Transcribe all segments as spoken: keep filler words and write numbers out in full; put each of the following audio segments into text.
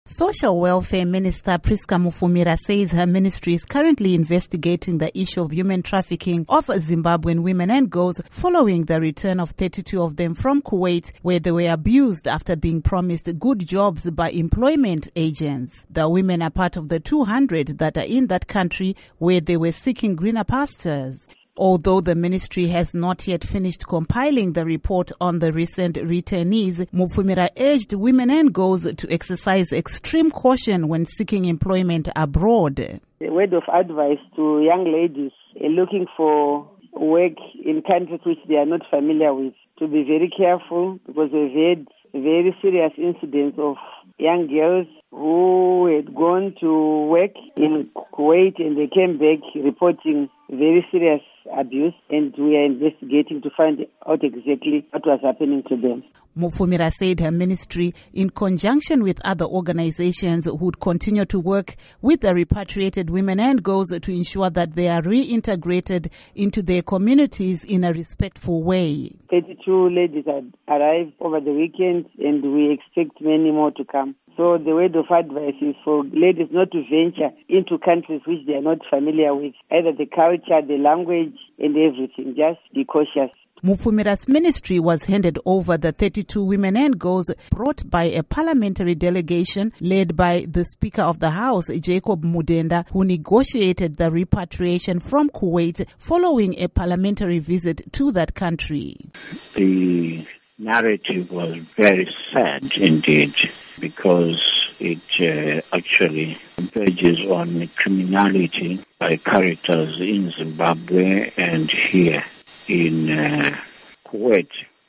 Social Welfare Minister Priska Mufumira says her ministry is currently investigating the issue of human trafficking of Zimbabwean women and girls following the return of thirty-two of them from Kuwait, where they were abused after being promised good jobs by employment agents. The women are part of the two hundred that are in that country where they were seeking greener pastures. Although the ministry has not yet finished compiling the report on the recent returnees, Mufumira urged women and girls to exercise extreme caution when seeking employment abroad. A word of advice to young ladies looking for work in countries which they are not familiar with, to be very careful, because we've had very serious incidents of young girls who had gone to work in Kuwait and they came back reporting very serious abuse, and we are investigating to find out exactly what was happening to them. Mufumira said her ministry, in conjunction with other organizations, would continue to work with the repatriated women and girls to ensure that they are reintegrated into their communities in a respectful way. thirty-two ladies had arrived over the weekend and we expect many more to come. So the word of advice is for ladies not to venture into countries which they are not familiar with, either the culture, the language, and everything. Just be cautious. Mufumira's ministry was handed over the thirty-two women and girls brought by a parliamentary delegation led by the Speaker of the House, Jacob Mudenda, who negotiated the repatriation from Kuwait following a parliamentary visit to that country. The narrative was very sad indeed, because it uh, actually verges on criminality by characters in Zimbabwe and here in uh, Kuwait,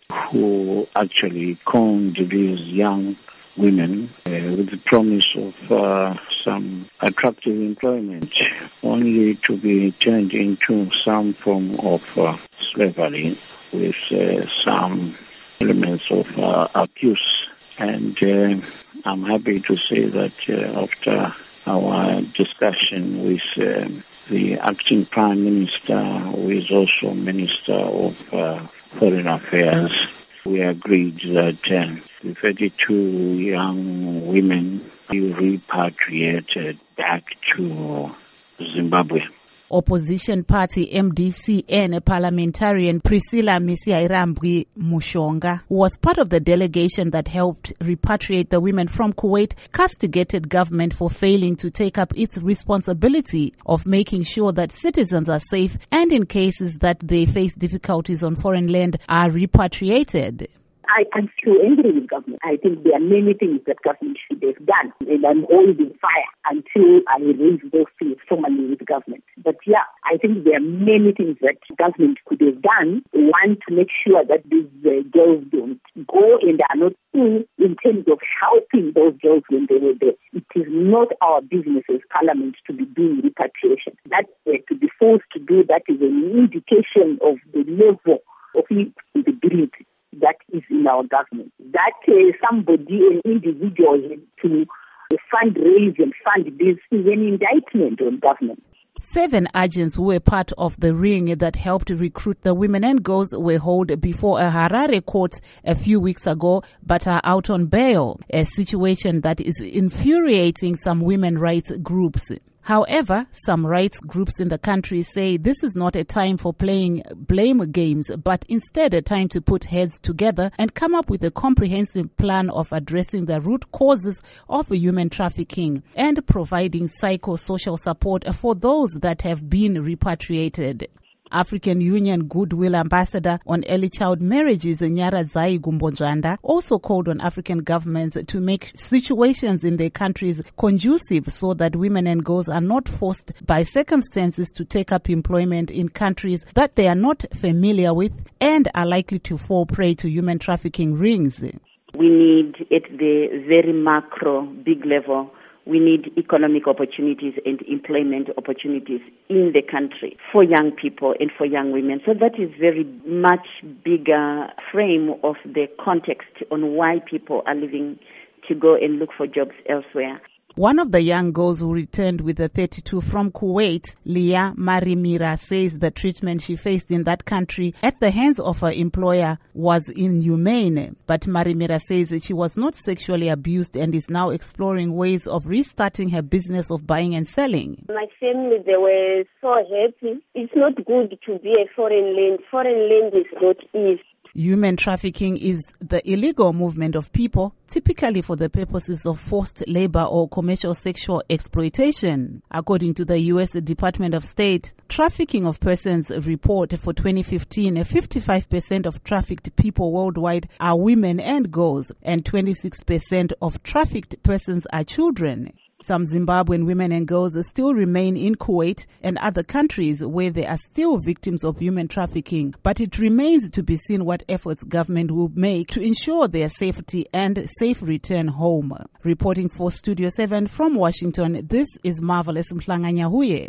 who actually conned these young women uh, with the promise of uh, some attractive employment, only to be turned into some form of uh, slavery with uh, some elements of uh, abuse. And uh, I'm happy to say that uh, after our discussion with uh, the acting Prime Minister, who is also Minister of uh, Foreign Affairs, we agreed that uh, the thirty-two young women be repatriated back to Zimbabwe. Opposition party M D C N parliamentarian Priscilla Misiairambwi Mushonga, who was part of the delegation that helped repatriate the women from Kuwait, castigated government for failing to take up its responsibility of making sure that citizens are safe and in cases that they face difficulties on foreign land are repatriated. I am still angry with government. I think there are many things that government should have done, and I'm holding fire until I raise those things formally with government. But yeah, I think there are many things that government could have done. One, to make sure that these uh, girls don't go and are not in, in terms of helping those girls when they were there. It is not our business as parliament to be doing repatriation. That uh, to be forced to do that is an indication of the level of instability that is in our government. That uh, somebody, an individual, to fundraise and fund this is an indictment on government. Seven agents who were part of the ring that helped recruit the women and girls were held before a Harare court a few weeks ago, but are out on bail, a situation that is infuriating some women rights groups. However, some rights groups in the country say this is not a time for playing blame games, but instead a time to put heads together and come up with a comprehensive plan of addressing the root causes of human trafficking and providing psychosocial support for those that have been repatriated. African Union Goodwill Ambassador on Early Child Marriages, Nyarazai Gumbonjanda, also called on African governments to make situations in their countries conducive so that women and girls are not forced by circumstances to take up employment in countries that they are not familiar with and are likely to fall prey to human trafficking rings. We need, at the very macro, big level, we need economic opportunities and employment opportunities in the country for young people and for young women. So that is very much bigger frame of the context on why people are leaving to go and look for jobs elsewhere. One of the young girls who returned with the thirty-two from Kuwait, Leah Marimira, says the treatment she faced in that country at the hands of her employer was inhumane. But Marimira says that she was not sexually abused and is now exploring ways of restarting her business of buying and selling. My family, they were so happy. It's not good to be a foreign land. Foreign land is not easy. Human trafficking is the illegal movement of people, typically for the purposes of forced labor or commercial sexual exploitation. According to the U S Department of State, Trafficking of Persons report for twenty fifteen, fifty-five percent of trafficked people worldwide are women and girls, and twenty-six percent of trafficked persons are children. Some Zimbabwean women and girls still remain in Kuwait and other countries where they are still victims of human trafficking, but it remains to be seen what efforts government will make to ensure their safety and safe return home. Reporting for Studio seven from Washington, this is Marvelous Mhlanga Nyahuye.